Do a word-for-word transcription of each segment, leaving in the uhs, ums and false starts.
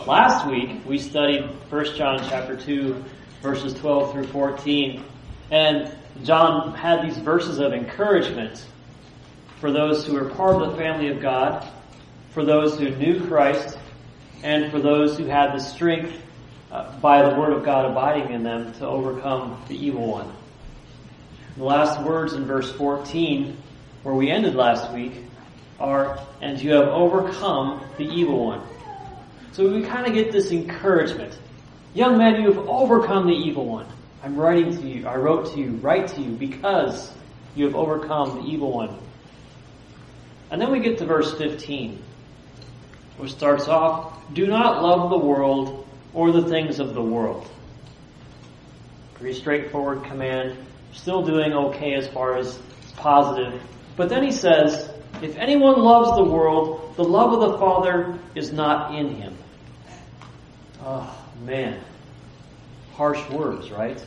Last week, we studied First John chapter two, verses twelve through fourteen. And John had these verses of encouragement for those who are part of the family of God, for those who knew Christ, and for those who had the strength uh, by the Word of God abiding in them to overcome the evil one. The last words in verse fourteen, where we ended last week, are, "And you have overcome the evil one." So we kind of get this encouragement. Young men, you have overcome the evil one. I'm writing to you, I wrote to you, write to you, because you have overcome the evil one. And then we get to verse fifteen, which starts off, "Do not love the world or the things of the world." Pretty straightforward command. Still doing okay as far as it's positive. But then he says, "If anyone loves the world, the love of the Father is not in him." Oh, man. Harsh words, right?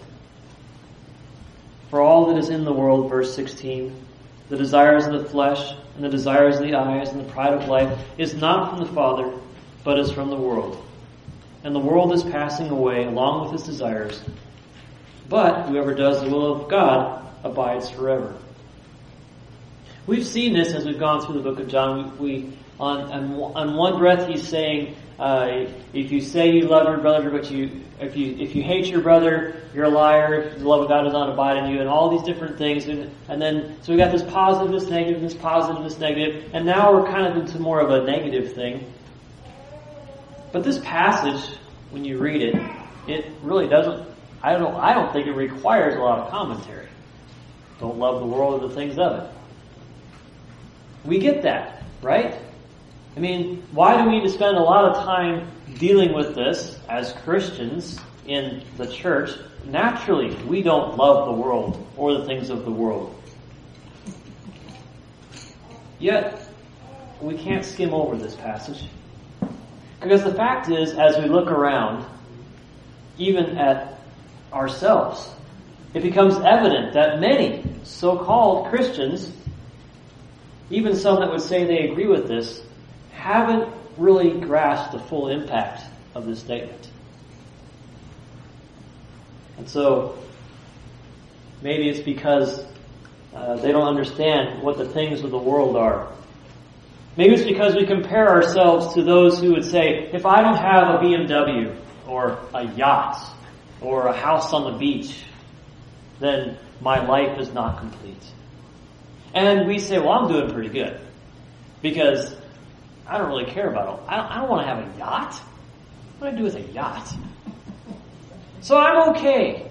"For all that is in the world," verse sixteen, "the desires of the flesh and the desires of the eyes and the pride of life is not from the Father, but is from the world. And the world is passing away along with its desires. But whoever does the will of God abides forever." We've seen this as we've gone through the book of John. We, we on, on on one breath he's saying, uh, if you say you love your brother, but you if you if you hate your brother, you're a liar. If the love of God does not abide in you, and all these different things. And, and then so we got this positive, this negative, this positive, this negative, and now we're kind of into more of a negative thing. But this passage, when you read it, it really doesn't. I don't. I don't think it requires a lot of commentary. Don't love the world or the things of it. We get that, right? I mean, why do we need to spend a lot of time dealing with this as Christians in the church? Naturally, we don't love the world or the things of the world. Yet, we can't skim over this passage. Because the fact is, as we look around, even at ourselves, it becomes evident that many so-called Christians, even some that would say they agree with this, haven't really grasped the full impact of this statement. And so, maybe it's because uh, they don't understand what the things of the world are. Maybe it's because we compare ourselves to those who would say, if I don't have a B M W or a yacht or a house on the beach, then my life is not complete. And we say, well, I'm doing pretty good because I don't really care about it. I don't, I don't want to have a yacht. What do I do with a yacht? So I'm okay.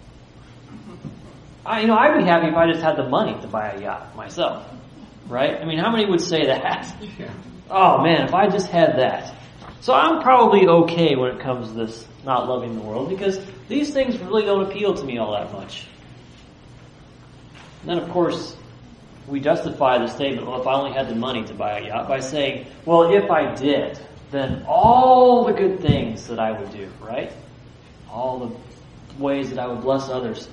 I, you know, I'd be happy if I just had the money to buy a yacht myself, right? I mean, how many would say that? Yeah. Oh man, if I just had that. So I'm probably okay when it comes to this not loving the world because these things really don't appeal to me all that much. And then, of course, we justify the statement, well, if I only had the money to buy a yacht, by saying, well, if I did, then all the good things that I would do, right? All the ways that I would bless others.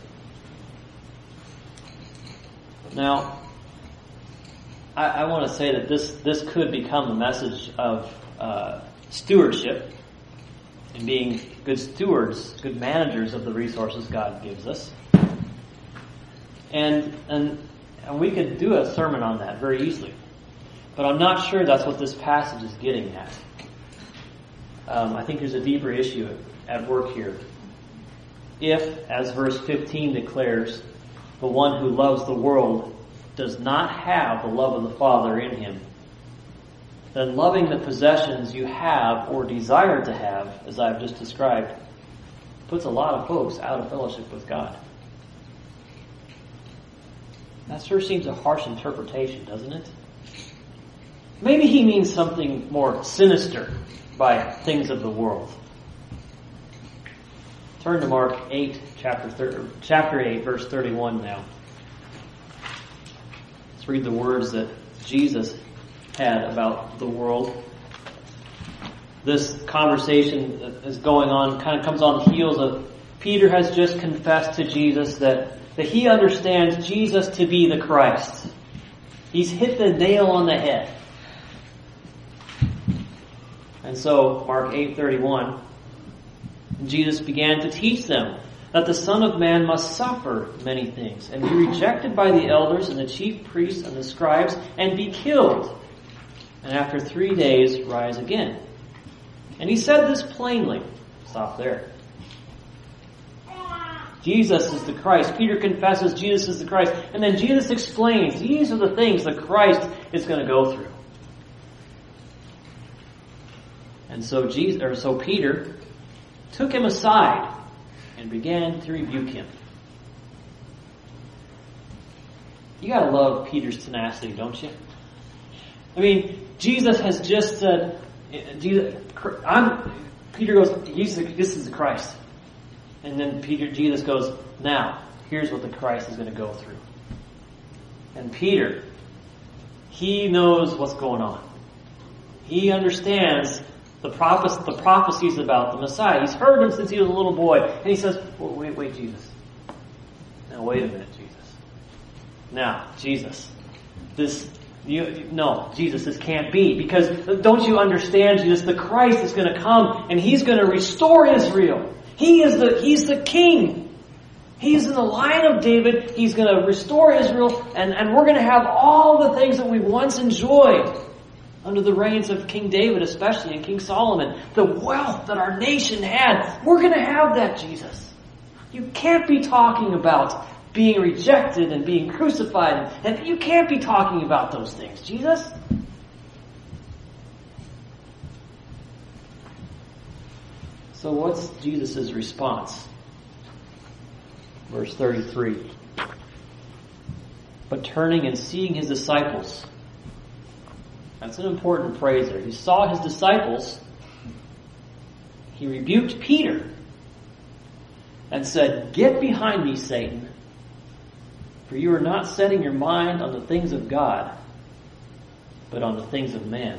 Now, I, I want to say that this, this could become the message of uh, stewardship and being good stewards, good managers of the resources God gives us. And, and, And we could do a sermon on that very easily. But I'm not sure that's what this passage is getting at. Um, I think there's a deeper issue at work here. If, as verse fifteen declares, the one who loves the world does not have the love of the Father in him, then loving the possessions you have or desire to have, as I've just described, puts a lot of folks out of fellowship with God. That sure seems a harsh interpretation, doesn't it? Maybe he means something more sinister by things of the world. Turn to Mark eight, chapter thirty, chapter eight, verse thirty-one now. Let's read the words that Jesus had about the world. This conversation that is going on kind of comes on the heels of Peter has just confessed to Jesus that that he understands Jesus to be the Christ. He's hit the nail on the head. And so, Mark eight thirty-one, Jesus began to teach them that the Son of Man must suffer many things, and be rejected by the elders and the chief priests and the scribes, and be killed, and after three days rise again. And he said this plainly. Stop there. Jesus is the Christ. Peter confesses Jesus is the Christ. And then Jesus explains these are the things that Christ is going to go through. And so Jesus, or so Peter took him aside and began to rebuke him. You gotta love Peter's tenacity, don't you? I mean, Jesus has just said, Jesus, I'm, Peter goes, this is the Christ. And then Peter, Jesus goes, now, here's what the Christ is going to go through. And Peter, he knows what's going on. He understands the, prophe- the prophecies about the Messiah. He's heard them since he was a little boy. And he says, well, wait, wait, Jesus. Now, wait a minute, Jesus. Now, Jesus, this, you, no, Jesus, this can't be. Because don't you understand, Jesus, the Christ is going to come and he's going to restore Israel. He is the, he's the king. He's in the line of David. He's going to restore Israel. And, and we're going to have all the things that we once enjoyed under the reigns of King David, especially, and King Solomon. The wealth that our nation had. We're going to have that, Jesus. You can't be talking about being rejected and being crucified. And you can't be talking about those things, Jesus. So what's Jesus' response? Verse thirty-three. But turning and seeing his disciples. That's an important phrase there. He saw his disciples. He rebuked Peter and said, "Get behind me, Satan, for you are not setting your mind on the things of God, but on the things of man."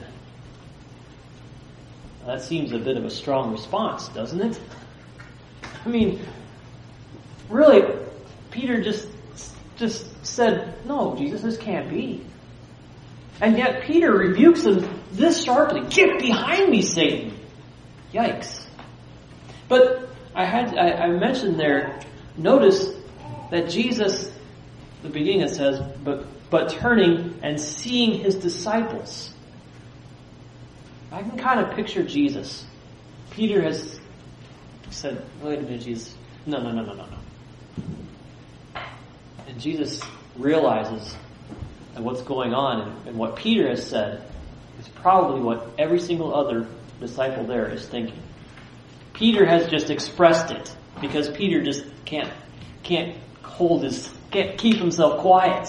That seems a bit of a strong response, doesn't it? I mean, really, Peter just just said, no, Jesus, this can't be. And yet Peter rebukes him this sharply. Get behind me, Satan. Yikes. But I had I, I mentioned there, notice that Jesus, the beginning it says, but but turning and seeing his disciples. I can kind of picture Jesus. Peter has said, wait a minute, Jesus. No, no, no, no, no, no. And Jesus realizes that what's going on and, and what Peter has said is probably what every single other disciple there is thinking. Peter has just expressed it because Peter just can't can't hold his can't keep himself quiet.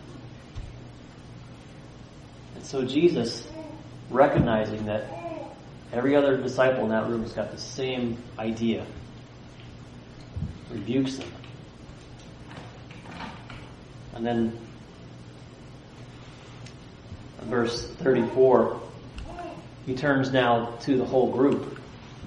And so Jesus, recognizing that every other disciple in that room has got the same idea, rebukes them. And then verse thirty-four, he turns now to the whole group.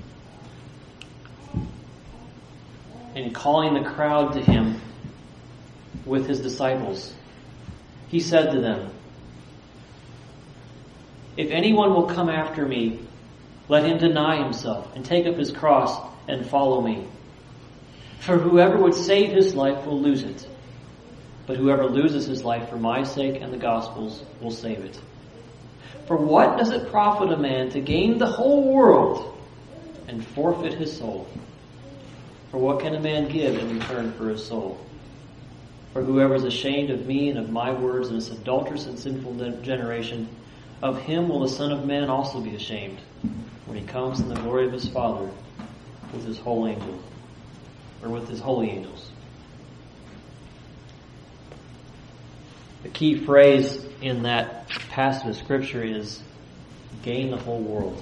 And calling the crowd to him with his disciples, he said to them, "If anyone will come after me, let him deny himself and take up his cross and follow me. For whoever would save his life will lose it. But whoever loses his life for my sake and the gospel's will save it. For what does it profit a man to gain the whole world and forfeit his soul? For what can a man give in return for his soul? For whoever is ashamed of me and of my words in this adulterous and sinful generation, of him will the Son of Man also be ashamed when he comes in the glory of his Father with his whole angels, or with his holy angels." The key phrase in that passage of Scripture is gain the whole world.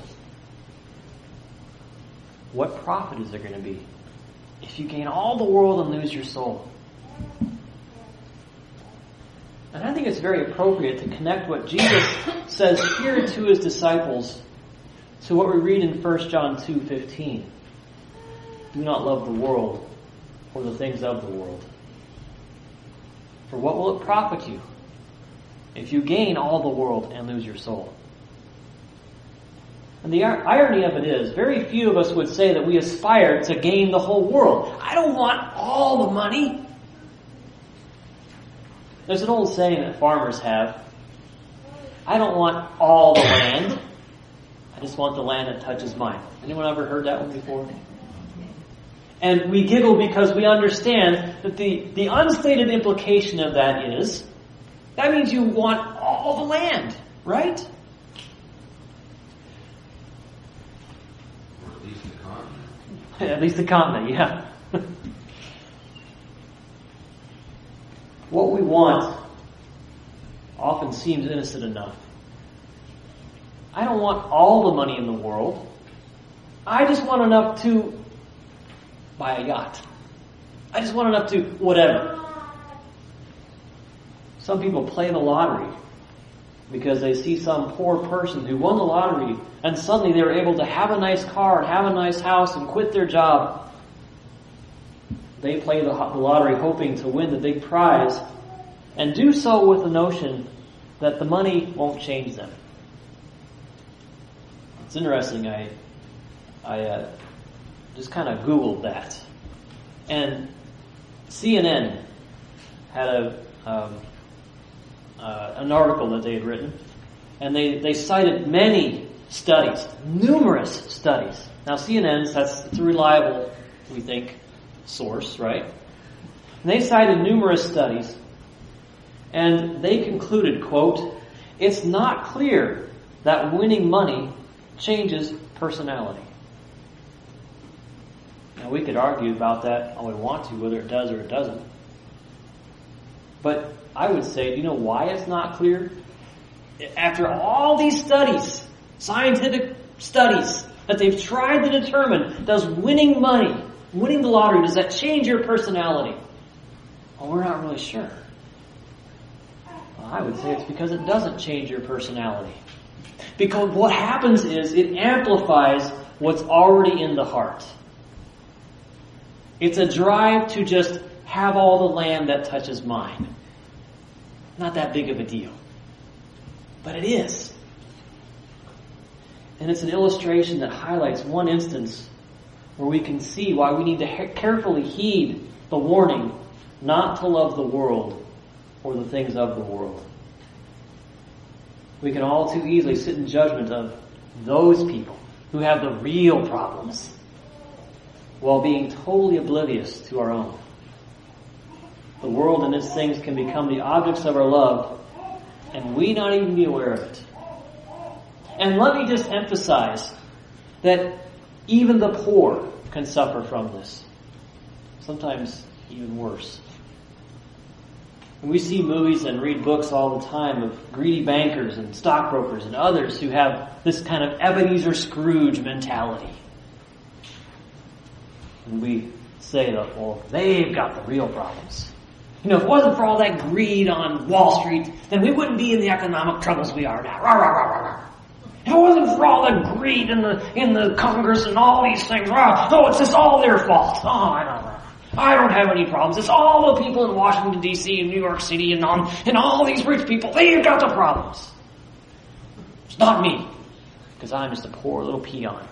What profit is there going to be if you gain all the world and lose your soul? And I think it's very appropriate to connect what Jesus says here to his disciples to what we read in First John two fifteen. Do not love the world or the things of the world. For what will it profit you if you gain all the world and lose your soul? And the irony of it is, very few of us would say that we aspire to gain the whole world. I don't want all the money. There's an old saying that farmers have. I don't want all the land. I just want the land that touches mine. Anyone ever heard that one before? And we giggle because we understand that the, the unstated implication of that is, that means you want all the land, right? Or at least the continent. At least the continent, yeah. What we want often seems innocent enough. I don't want all the money in the world. I just want enough to buy a yacht. I just want enough to whatever. Some people play the lottery because they see some poor person who won the lottery and suddenly they were able to have a nice car and have a nice house and quit their job. They play the lottery hoping to win the big prize and do so with the notion that the money won't change them. It's interesting. I I uh, just kind of Googled that. And C N N had a um, uh, an article that they had written. And they, they cited many studies, numerous studies. Now C N N's, that's it's a reliable, we think, source, right? And they cited numerous studies. And they concluded, quote, it's not clear that winning money changes personality. Now we could argue about that all we want to, whether it does or it doesn't. But I would say, do you know why it's not clear? After all these studies, scientific studies, that they've tried to determine, does winning money, winning the lottery, does that change your personality? Well, we're not really sure. Well, I would say it's because it doesn't change your personality. Because what happens is it amplifies what's already in the heart. It's a drive to just have all the land that touches mine. Not that big of a deal. But it is. And it's an illustration that highlights one instance where we can see why we need to he- carefully heed the warning not to love the world or the things of the world. We can all too easily sit in judgment of those people who have the real problems while being totally oblivious to our own. The world and its things can become the objects of our love and we not even be aware of it. And let me just emphasize that even the poor can suffer from this. Sometimes even worse. And we see movies and read books all the time of greedy bankers and stockbrokers and others who have this kind of Ebenezer Scrooge mentality. And we say that, well, they've got the real problems. You know, if it wasn't for all that greed on Wall Street, then we wouldn't be in the economic troubles we are now. Rah, rah, rah, rah, rah. If it wasn't for all the greed in the in the Congress and all these things, rah, oh, it's just all their fault. Oh, I don't know. I don't have any problems. It's all the people in Washington, D C and New York City and, on, and all these rich people. They've got the problems. It's not me. Because I'm just a poor little peon.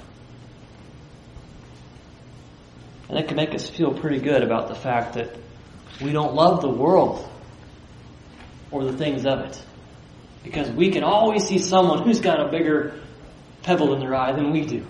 And that can make us feel pretty good about the fact that we don't love the world or the things of it. Because we can always see someone who's got a bigger pebble in their eye than we do.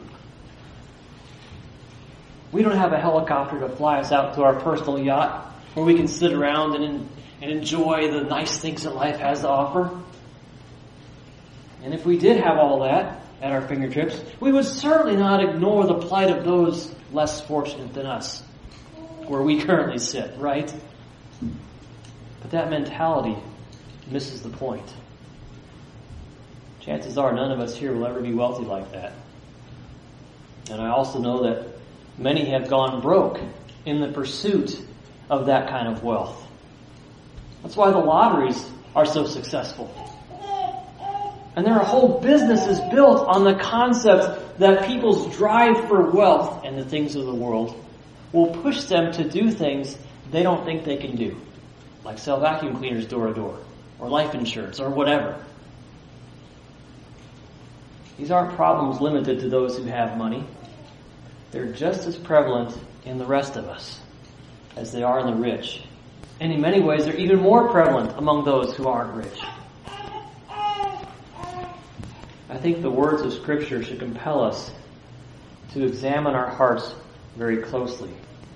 We don't have a helicopter to fly us out to our personal yacht where we can sit around and, and enjoy the nice things that life has to offer. And if we did have all that at our fingertips, we would certainly not ignore the plight of those less fortunate than us, where we currently sit, right? But that mentality misses the point. Chances are none of us here will ever be wealthy like that. And I also know that many have gone broke in the pursuit of that kind of wealth. That's why the lotteries are so successful. And there are whole businesses built on the concept that people's drive for wealth and the things of the world will push them to do things they don't think they can do. Like sell vacuum cleaners door to door, or life insurance, or whatever. These aren't problems limited to those who have money. They're just as prevalent in the rest of us as they are in the rich. And in many ways, they're even more prevalent among those who aren't rich. I think the words of Scripture should compel us to examine our hearts very closely.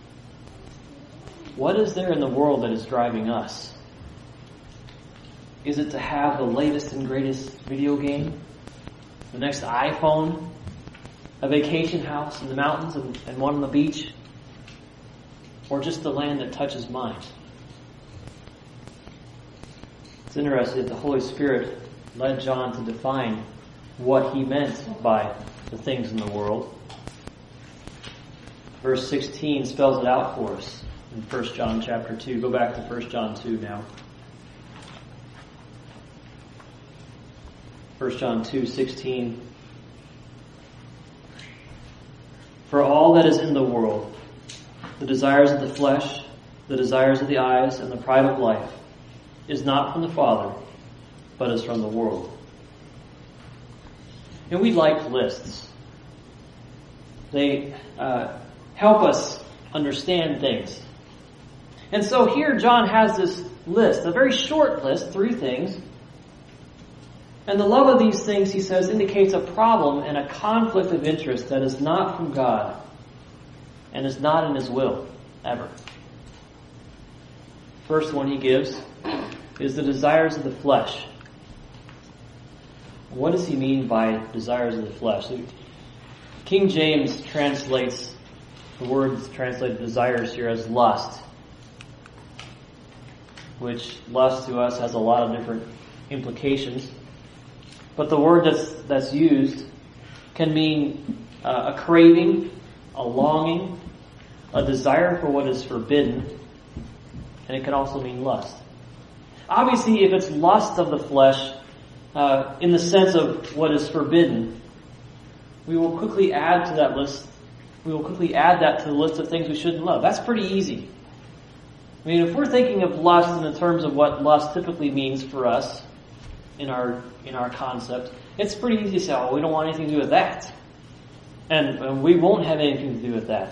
What is there in the world that is driving us? Is it to have the latest and greatest video game? The next iPhone? A vacation house in the mountains and, and one on the beach? Or just the land that touches mine? It's interesting that the Holy Spirit led John to define what he meant by the things in the world. Verse sixteen spells it out for us in First John chapter two. Go back to First John two now. First John two sixteen. For all that is in the world, the desires of the flesh, the desires of the eyes, and the pride of life, is not from the Father, but is from the world. And we like lists. They uh, help us understand things. And so here John has this list, a very short list, three things. And the love of these things, he says, indicates a problem and a conflict of interest that is not from God and is not in His will, ever. First one he gives is the desires of the flesh. What does he mean by desires of the flesh? King James translates the word translated desires here as lust, which lust to us has a lot of different implications. But the word that's that's used can mean uh, a craving, a longing, a desire for what is forbidden, and it can also mean lust. Obviously, if it's lust of the flesh, uh, in the sense of what is forbidden, we will quickly add to that list, we will quickly add that to the list of things we shouldn't love. That's pretty easy. I mean, if we're thinking of lust in the terms of what lust typically means for us in our in our concept, it's pretty easy to say, oh, we don't want anything to do with that. And, and we won't have anything to do with that.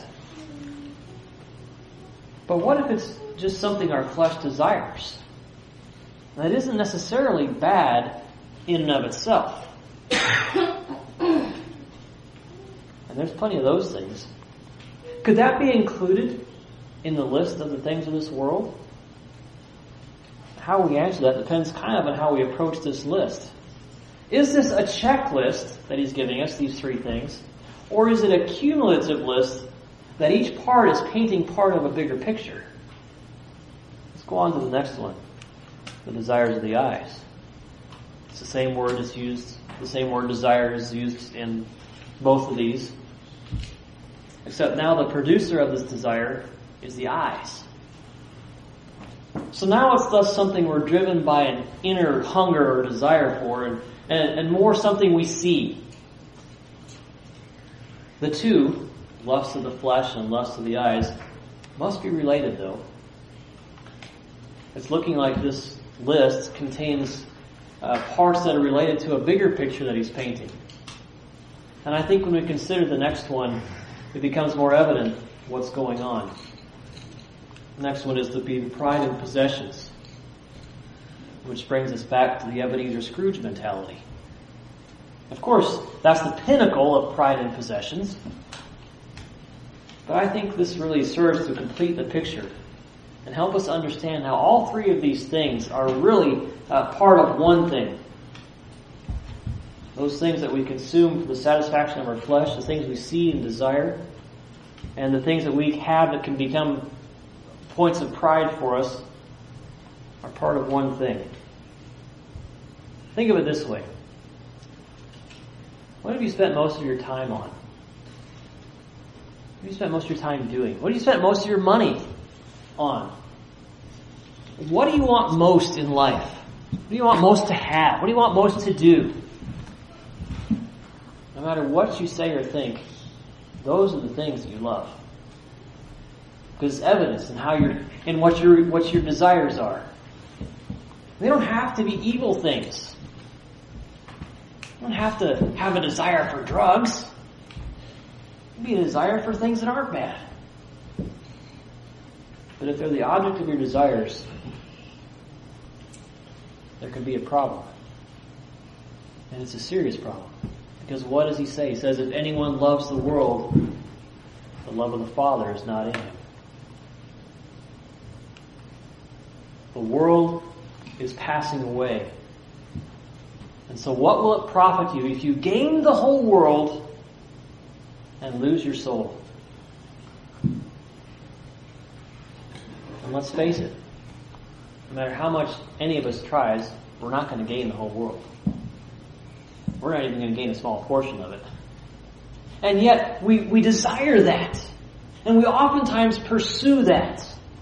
But what if it's just something our flesh desires? That isn't necessarily bad in and of itself. And there's plenty of those things. Could that be included in the list of the things of this world? How we answer that depends kind of on how we approach this list. Is this a checklist that he's giving us, these three things? Or is it a cumulative list that each part is painting part of a bigger picture? Let's go on to the next one. The desires of the eyes. It's the same word is used, the same word desire is used in both of these. Except now the producer of this desire is the eyes. So now it's thus something we're driven by an inner hunger or desire for, and, and, and more something we see. The two, lust of the flesh and lust of the eyes, must be related though. It's looking like this list contains uh, parts that are related to a bigger picture that he's painting. And I think when we consider the next one, it becomes more evident what's going on. The next one is to be pride in possessions, which brings us back to the Ebenezer Scrooge mentality. Of course, that's the pinnacle of pride in possessions. But I think this really serves to complete the picture and help us understand how all three of these things are really uh, part of one thing. Those things that we consume for the satisfaction of our flesh, the things we see and desire, and the things that we have that can become points of pride for us are part of one thing. Think of it this way. What have you spent most of your time on? What have you spent most of your time doing? What have you spent most of your money on? What do you want most in life? What do you want most to have? What do you want most to do? No matter what you say or think, those are the things that you love. Because it's evidence in how you're, in what your what your desires are. They don't have to be evil things. They don't have to have a desire for drugs. It can be a desire for things that aren't bad. But if they're the object of your desires, there could be a problem. And it's a serious problem. Because what does he say? He says, if anyone loves the world, the love of the Father is not in him. The world is passing away. And so what will it profit you if you gain the whole world and lose your soul? And let's face it, no matter how much any of us tries, we're not going to gain the whole world. We're not even going to gain a small portion of it. And yet, we, we desire that. And we oftentimes pursue that.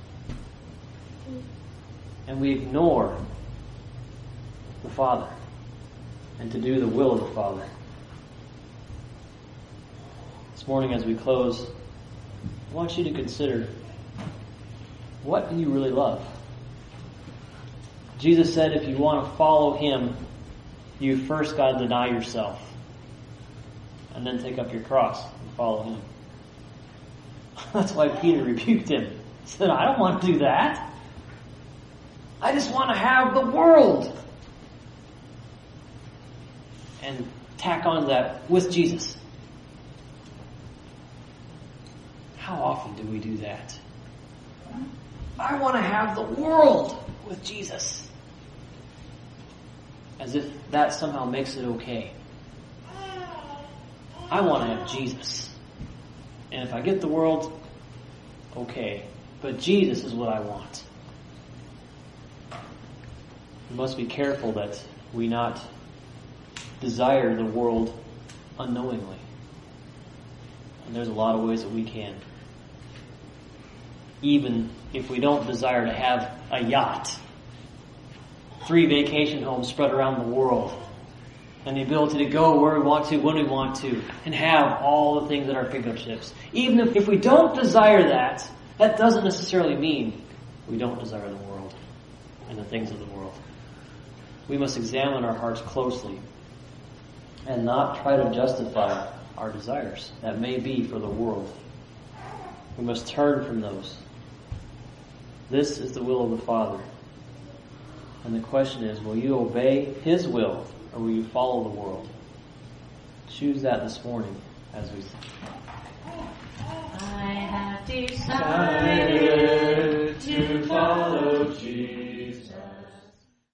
And we ignore the Father. And to do the will of the Father. This morning as we close, I want you to consider, what do you really love? Jesus said if you want to follow Him, you first got to deny yourself. And then take up your cross and follow Him. That's why Peter rebuked him. He said, I don't want to do that. I just want to have the world. And tack on that with Jesus. How often do we do that? I want to have the world with Jesus. As if that somehow makes it okay. I want to have Jesus. And if I get the world, okay. But Jesus is what I want. We must be careful that we not desire the world unknowingly. And there's a lot of ways that we can. Even if we don't desire to have a yacht, three vacation homes spread around the world, and the ability to go where we want to, when we want to, and have all the things at our fingertips. Even if, if we don't desire that, that doesn't necessarily mean we don't desire the world and the things of the world. We must examine our hearts closely and not try to justify our desires that may be for the world. We must turn from those. This is the will of the Father. And the question is, will you obey His will or will you follow the world? Choose that this morning as we sing. I have decided